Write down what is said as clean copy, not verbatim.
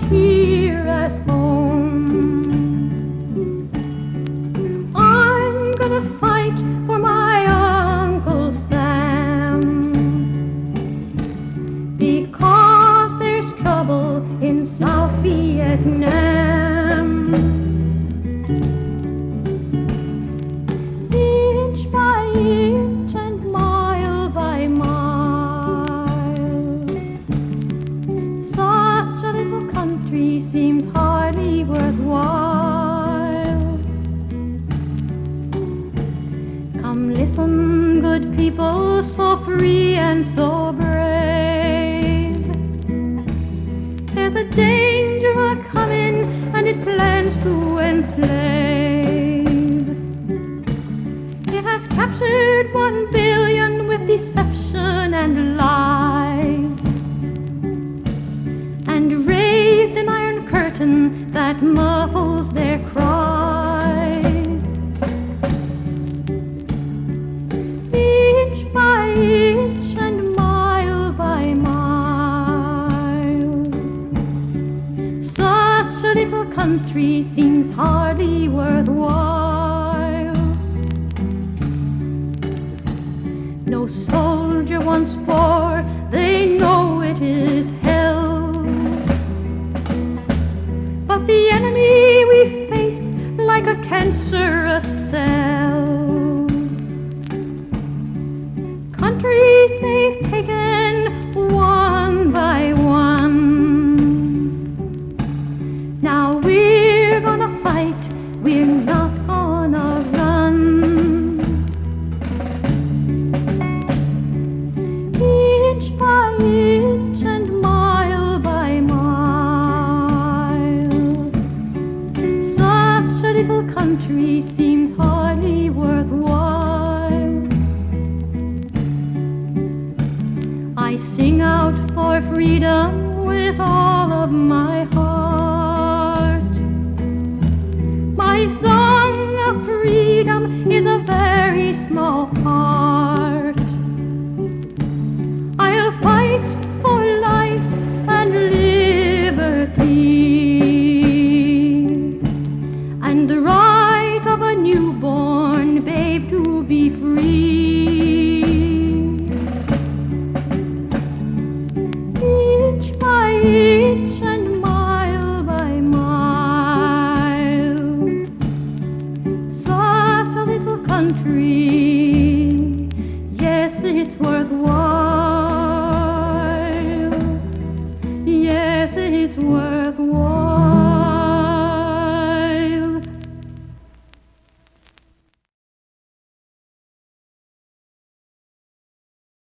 here at home. I'm gonna fight for my Uncle Sam, because there's trouble in South Vietnam. Inch by inch and mile by mile, such a little country seems hardly worthwhile. Come listen, good people, so free and so brave. There's a danger a-comin', and it plans to enslave. It has captured 1 billion with deception and lies, and raised an iron curtain that muffles their cries. Inch by inch and mile by mile, such a little country seems hardly worthwhile. No soldier wants war, they know it is hell. But the enemy we face like a cancerous cell. Countries they've taken one by one. Now we're gonna fight, we're not gonna run. Inch by inch and mile by mile, such a little country seems hardly worthwhile. I sing out for freedom with all of my heart. My song of freedom is a very small part. I'll fight for life and liberty, and the right of a newborn babe to be free. Inch by inch and mile by mile, such a little country, yes, it's worthwhile. Yes, it's worthwhile.